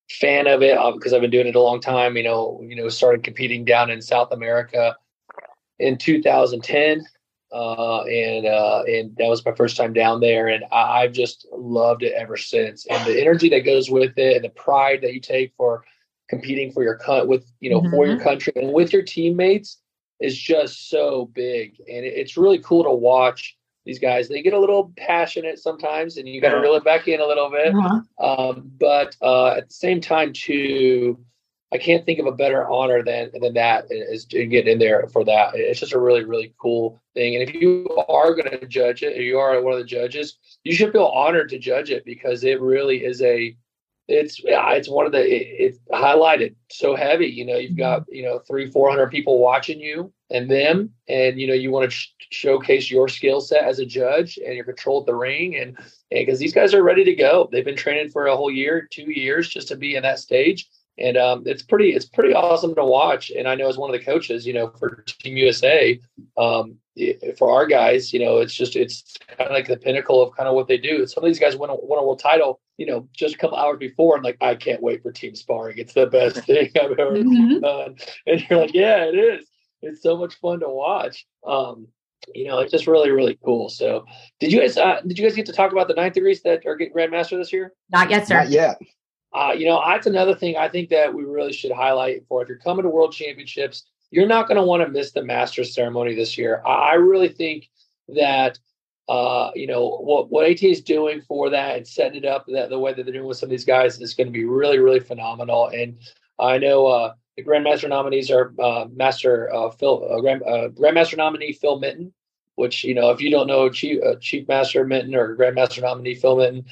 fan of it because I've been doing it a long time. You know, you know, started competing down in South America in two thousand ten. Uh, and, uh, and that was my first time down there, and I, I've just loved it ever since. And the energy that goes with it, and the pride that you take for competing for your cut with, you know, mm-hmm. for your country and with your teammates is just so big. And it, it's really cool to watch these guys. They get a little passionate sometimes, and you got to reel it back in a little bit. Uh-huh. Um, but uh, at the same time, too, I can't think of a better honor than than that is to get in there for that. It's just a really, really cool thing. And if you are going to judge it, if you are one of the judges, you should feel honored to judge it because it really is a, it's it's one of the, it, it's highlighted so heavy. You know, you've got, you know, three, four hundred people watching you and them, and, you know, you want to sh- showcase your skill set as a judge and your control at the ring. And because these guys are ready to go. They've been training for a whole year, two years just to be in that stage. And um, it's pretty, it's pretty awesome to watch. And I know as one of the coaches, you know, for Team U S A, um, for our guys, you know, it's just, it's kind of like the pinnacle of kind of what they do. Some of these guys win a, win a world title, you know, just a couple hours before, and like, I can't wait for team sparring. It's the best thing I've ever mm-hmm. done. And you're like, yeah, it is. It's so much fun to watch. Um, you know, it's just really, really cool. So did you guys, uh, did you guys get to talk about the ninth degrees that are getting Grandmaster this year? Not yet, sir. Not yet. Uh, you know, that's another thing I think that we really should highlight for if you're coming to World Championships, you're not going to want to miss the Masters ceremony this year. I, I really think that, uh, you know, what, what A T A is doing for that and setting it up that the way that they're doing with some of these guys is going to be really, really phenomenal. And I know uh, the Grandmaster nominees are uh, Master uh, Phil, uh, Grand, uh, Grandmaster nominee Phil Minton, which, you know, if you don't know Chief, uh, Chief Master Minton or Grandmaster nominee Phil Minton,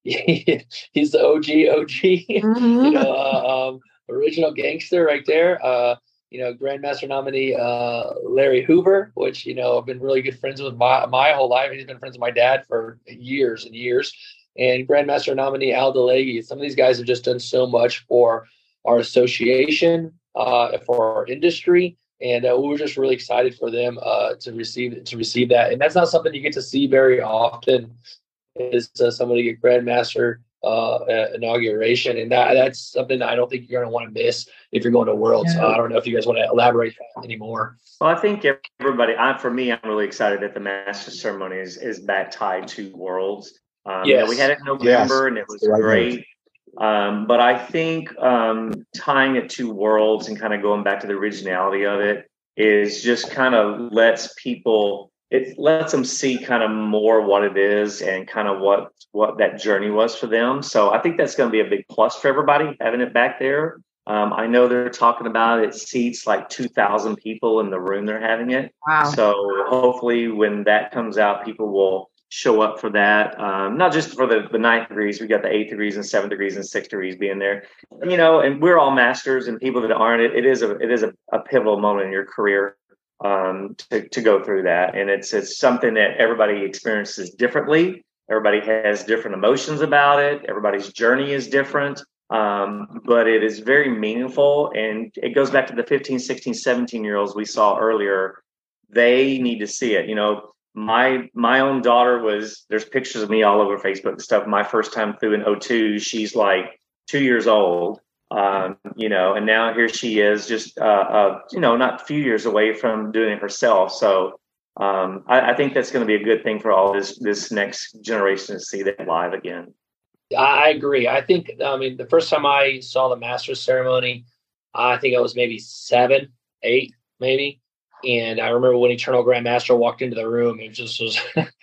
he's the O G O G, mm-hmm. you know, uh, um, original gangster right there. Uh, you know, Grandmaster nominee uh, Larry Hoover, which, you know, I've been really good friends with my, my whole life. He's been friends with my dad for years and years. And Grandmaster nominee Al DeLegge. Some of these guys have just done so much for our association, uh, for our industry. And uh, we were just really excited for them uh, to receive to receive that. And that's not something you get to see very often. Is uh, somebody get Grandmaster uh, uh, inauguration, and that that's something that I don't think you're going to want to miss if you're going to Worlds. Yeah. Uh, I don't know if you guys want to elaborate anymore. Well, I think everybody, I, for me, I'm really excited that the Masters ceremony is, is back tied to Worlds. Um, yes. You know, we had it in November, yes. and it was right great. Um, but I think um, tying it to Worlds and kind of going back to the originality of it is just kind of lets people. It lets them see kind of more what it is and kind of what, what that journey was for them. So I think that's going to be a big plus for everybody having it back there. Um, I know they're talking about it seats like two thousand people in the room they're having it. Wow. So hopefully when that comes out, people will show up for that. Um, not just for the, the ninth degrees, we got the eighth degrees and seventh degrees and sixth degrees being there. You know, and we're all masters, and people that aren't, it, it is a it is a, a pivotal moment in your career. Um, to, to go through that. And it's it's something that everybody experiences differently. Everybody has different emotions about it. Everybody's journey is different. Um, but it is very meaningful. And it goes back to the fifteen, sixteen, seventeen year olds we saw earlier. They need to see it. You know, my my own daughter was, there's pictures of me all over Facebook and stuff. My first time through in oh two, she's like two years old. Um, you know, and now here she is just, uh, uh, you know, not a few years away from doing it herself. So um, I, I think that's going to be a good thing for all this, this next generation to see that live again. I agree. I think, I mean, the first time I saw the Masters ceremony, I think I was maybe seven, eight, maybe. And I remember when Eternal Grandmaster walked into the room, it just was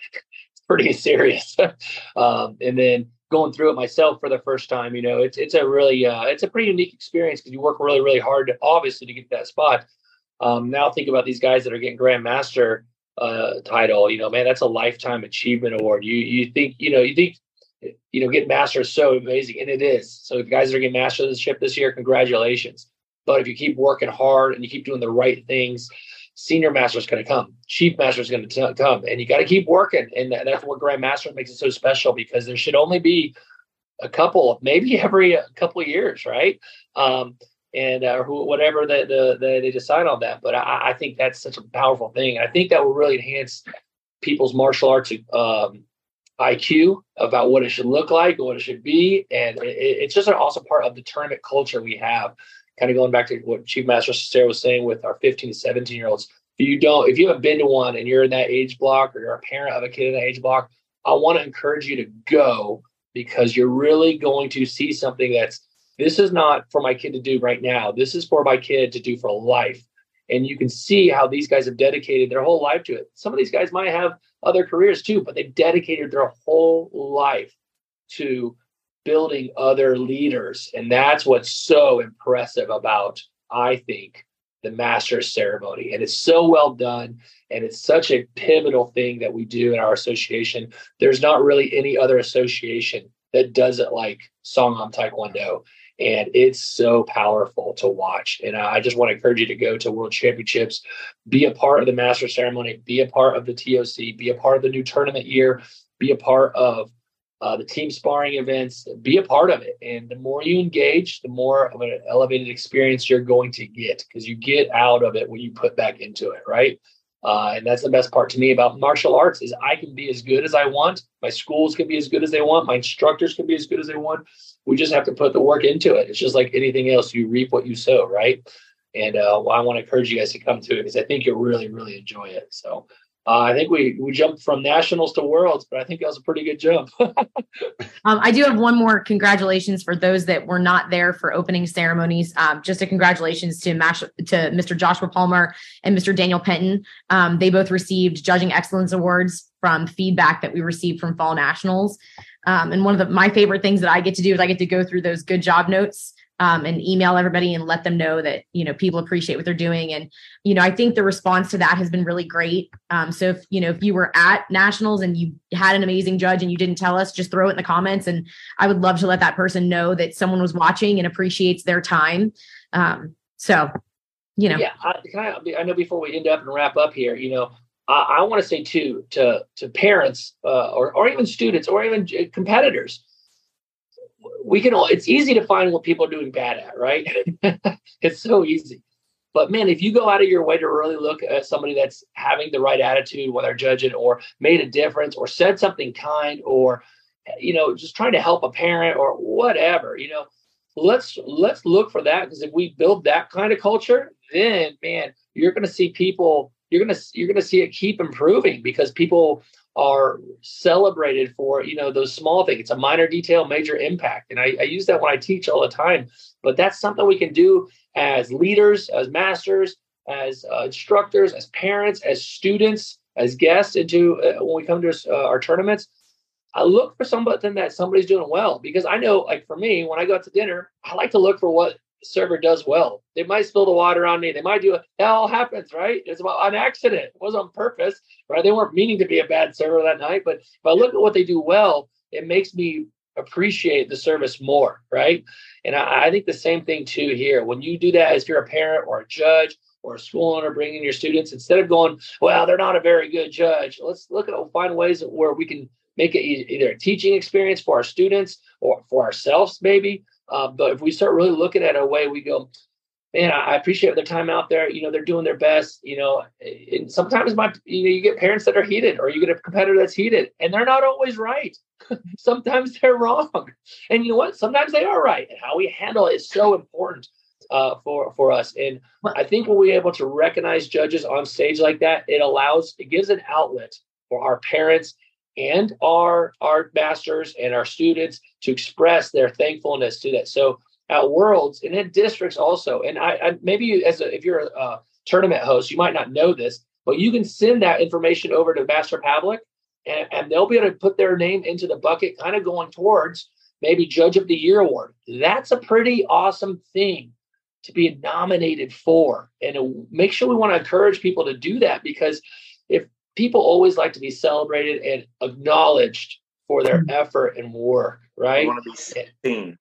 pretty serious. um, and then, going through it myself for the first time, you know, it's it's a really uh, it's a pretty unique experience because you work really really hard to, obviously to get that spot. Um, now think about these guys that are getting Grandmaster uh, title. You know, man, that's a lifetime achievement award. You you think you know you think you know getting Master is so amazing, and it is. So the guys that are getting Master of the ship this year, congratulations. But if you keep working hard and you keep doing the right things, Senior Master is going to come. Chief Master is going to come. And you got to keep working. And that's what Grandmaster makes it so special, because there should only be a couple, maybe every couple of years, right? Um, and uh, who, whatever the, the, the, they decide on that. But I, I think that's such a powerful thing. I think that will really enhance people's martial arts um, I Q about what it should look like, what it should be. And it, it's just an awesome part of the tournament culture we have. Kind of going back to what Chief Master Cestaro was saying with our fifteen to seventeen year olds. If you don't, if you haven't been to one and you're in that age block or you're a parent of a kid in that age block, I want to encourage you to go, because you're really going to see something that's, this is not for my kid to do right now. This is for my kid to do for life. And you can see how these guys have dedicated their whole life to it. Some of these guys might have other careers too, but they've dedicated their whole life to building other leaders. And that's what's so impressive about, I think, the Masters ceremony. And it's so well done. And it's such a pivotal thing that we do in our association. There's not really any other association that does it like Songam Taekwondo. And it's so powerful to watch. And I just want to encourage you to go to World Championships, be a part of the Master ceremony, be a part of the T O C, be a part of the new tournament year, be a part of uh, the team sparring events, be a part of it. And the more you engage, the more of an elevated experience you're going to get, because you get out of it what you put back into it, right? Uh, and that's the best part to me about martial arts is I can be as good as I want. My schools can be as good as they want. My instructors can be as good as they want. We just have to put the work into it. It's just like anything else. You reap what you sow, right? And uh, well, I want to encourage you guys to come to it because I think you'll really, really enjoy it. So uh, I think we we jumped from nationals to worlds, but I think that was a pretty good jump. um, I do have one more congratulations for those that were not there for opening ceremonies. Um, just a congratulations to, Mash- to Mister Joshua Palmer and Mister Daniel Penton. Um, they both received Judging Excellence Awards from feedback that we received from Fall Nationals. Um, and one of the, my favorite things that I get to do is I get to go through those good job notes um, and email everybody and let them know that, you know, people appreciate what they're doing. And, you know, I think the response to that has been really great. Um, so if, you know, if you were at nationals and you had an amazing judge and you didn't tell us, just throw it in the comments. And I would love to let that person know that someone was watching and appreciates their time. Um, so, you know, yeah, I, can I, I know before we end up and wrap up here, you know, I, I want to say too, to, to parents uh, or, or even students or even competitors, we can all, it's easy to find what people are doing bad at, right? It's so easy. But man, if you go out of your way to really look at somebody that's having the right attitude while they're judging or made a difference or said something kind or, you know, just trying to help a parent or whatever, you know, let's, let's look for that. Because if we build that kind of culture, then man, you're going to see people, you're going to, you're going to see it keep improving because people are celebrated for, you know, those small things. It's a minor detail, major impact. And I, I use that when I teach all the time, but that's something we can do as leaders, as masters, as uh, instructors, as parents, as students, as guests into uh, when we come to uh, our tournaments. I look for something that somebody's doing well, because I know, like for me, when I go out to dinner, I like to look for what the server does well. They might spill the water on me. They might do it. That all happens, right? It's about an accident. It wasn't on purpose, right? They weren't meaning to be a bad server that night. But if I look at what they do well, it makes me appreciate the service more, right? And I, I think the same thing too here. When you do that, as you're a parent or a judge or a school owner bringing your students, instead of going, well, they're not a very good judge, let's look at find ways where we can make it either a teaching experience for our students or for ourselves, maybe. Uh, but if we start really looking at a way, we go, man, I appreciate their time out there. You know, they're doing their best, you know, and sometimes my, you know, you get parents that are heated or you get a competitor that's heated and they're not always right. Sometimes they're wrong. And you know what? Sometimes they are right. And how we handle it is so important uh, for, for us. And I think when we're able to recognize judges on stage like that, it allows, it gives an outlet for our parents and our our masters and our students to express their thankfulness to that. So at Worlds and in districts also, and I, I maybe you, as a, if you're a, a tournament host, you might not know this, but you can send that information over to Master Pavlik, and, and they'll be able to put their name into the bucket, kind of going towards maybe Judge of the Year award. That's a pretty awesome thing to be nominated for, and make sure we want to encourage people to do that, because if people always like to be celebrated and acknowledged for their effort and work, right? You want to be seen.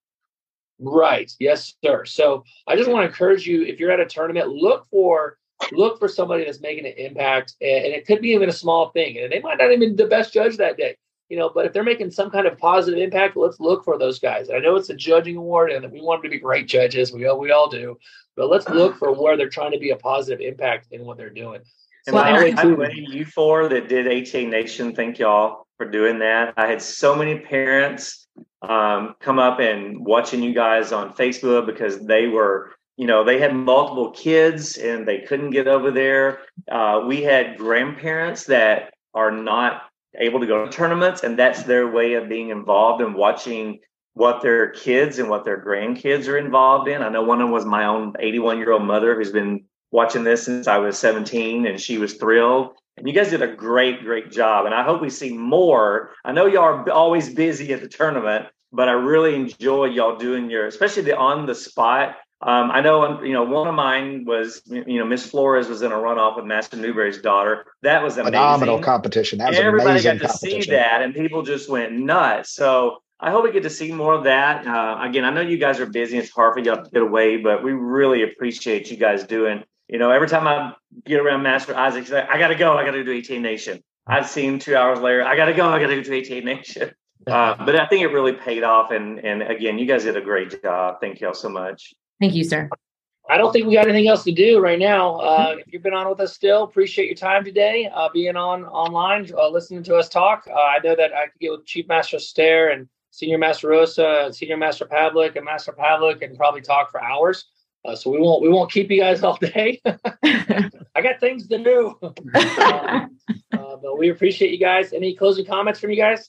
Right. Yes, sir. So I just want to encourage you, if you're at a tournament, look for look for somebody that's making an impact. And it could be even a small thing. And they might not even be the best judge that day, you know, but if they're making some kind of positive impact, let's look for those guys. And I know it's a judging award and we want them to be great judges. We all, we all do. But let's look for where they're trying to be a positive impact in what they're doing. And well, by the way, you four that did A T A Nation, thank y'all for doing that. I had so many parents um, come up and watching you guys on Facebook because they were, you know, they had multiple kids and they couldn't get over there. Uh, we had grandparents that are not able to go to tournaments, and that's their way of being involved and watching what their kids and what their grandkids are involved in. I know one of them was my own eighty-one-year-old mother who's been watching this since I was seventeen, and she was thrilled. And you guys did a great, great job. And I hope we see more. I know y'all are always busy at the tournament, but I really enjoy y'all doing your, especially the on the spot. Um, I know, you know, one of mine was, you know, Miss Flores was in a runoff with Master Newberry's daughter. That was amazing. Phenomenal competition. That was Everybody amazing got to see that, and people just went nuts. So I hope we get to see more of that. Uh, again, I know you guys are busy. It's hard for y'all to get away, but we really appreciate you guys doing. You know, every time I get around Master Isaac, he's like, I got to go. I got to do A T A Nation. I'd see him two hours later. I got to go. I got to go to A T A Nation. Uh, but I think it really paid off. And, and again, you guys did a great job. Thank y'all so much. Thank you, sir. I don't think we got anything else to do right now. Uh, if you've been on with us still, appreciate your time today, uh, being on online, uh, listening to us talk. Uh, I know that I could get with Chief Master Stair and Senior Master Rosa, and Senior Master Pavlik, and Master Pavlik, and probably talk for hours. Uh, so we won't we won't keep you guys all day. I got things to do. uh, uh, but we appreciate you guys. Any closing comments from you guys?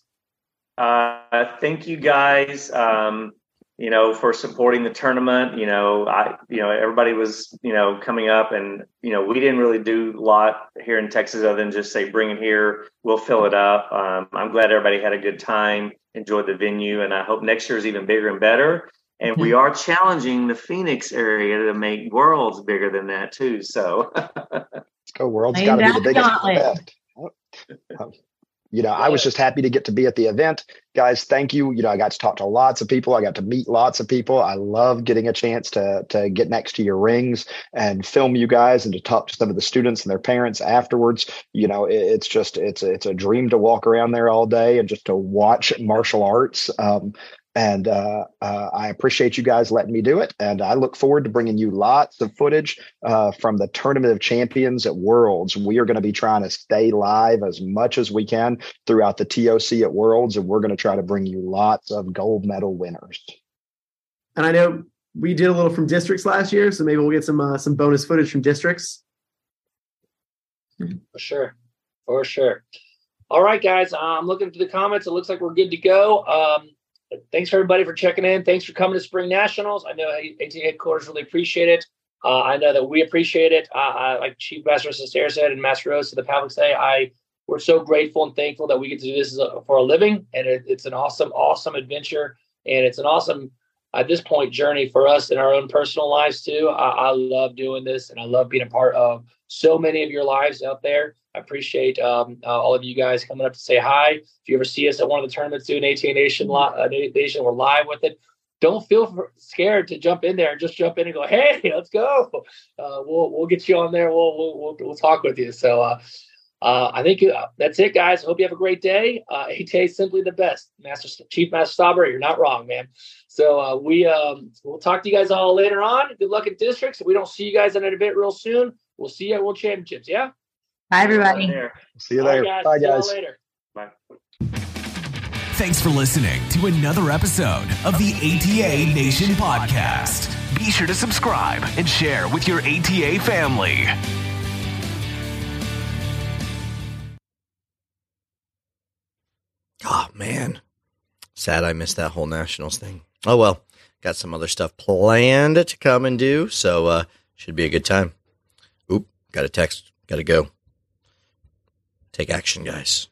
Uh, thank you guys. Um, you know, for supporting the tournament. You know, I, you know, everybody was, you know, coming up, and, you know, we didn't really do a lot here in Texas other than just say, bring it here. We'll fill it up. Um, I'm glad everybody had a good time, enjoyed the venue, and I hope next year is even bigger and better. And we are challenging the Phoenix area to make Worlds bigger than that too. So let's go. Worlds got to be the biggest event. You know, I was just happy to get to be at the event. Guys, thank you. You know, I got to talk to lots of people. I got to meet lots of people. I love getting a chance to to get next to your rings and film you guys and to talk to some of the students and their parents afterwards. You know, it, it's just, it's a, it's a dream to walk around there all day and just to watch martial arts. Um, And uh, uh, I appreciate you guys letting me do it. And I look forward to bringing you lots of footage uh, from the Tournament of Champions at Worlds. We are going to be trying to stay live as much as we can throughout the T O C at Worlds. And we're going to try to bring you lots of gold medal winners. And I know we did a little from districts last year, so maybe we'll get some uh, some bonus footage from districts. For sure. For sure. All right, guys. Uh, I'm looking through the comments. It looks like we're good to go. Um, Thanks for everybody for checking in. Thanks for coming to Spring Nationals. I know A T A headquarters really appreciate it. Uh, I know that we appreciate it. Uh, I, like Chief Master Stair said and Master Rosa, the Pavlik say, I we're so grateful and thankful that we get to do this as a, for a living, and it, it's an awesome, awesome adventure, and it's an awesome at this point journey for us in our own personal lives too. I, I love doing this, and I love being a part of so many of your lives out there. I appreciate um, uh, all of you guys coming up to say hi. If you ever see us at one of the tournaments doing A T A Nation, uh, Nation, we're live with it. Don't feel scared to jump in there and just jump in and go, hey, let's go. Uh, we'll we'll get you on there. We'll we'll we'll, we'll talk with you. So uh, uh, I think uh, that's it, guys. Hope you have a great day. Uh, A T A is simply the best. Master Chief Master Stauber, you're not wrong, man. So uh, we um, we'll talk to you guys all later on. Good luck in districts. If we don't see you guys at an event real soon, we'll see you at World Championships. Yeah. Bye, everybody. See you later. Right, guys. Bye, See guys. you later. Bye. Thanks for listening to another episode of the A T A Nation podcast. Be sure to subscribe and share with your A T A family. Oh, man. Sad I missed that whole Nationals thing. Oh, well. Got some other stuff planned to come and do, so uh, should be a good time. Oop, got a text. Got to go. Take action, guys.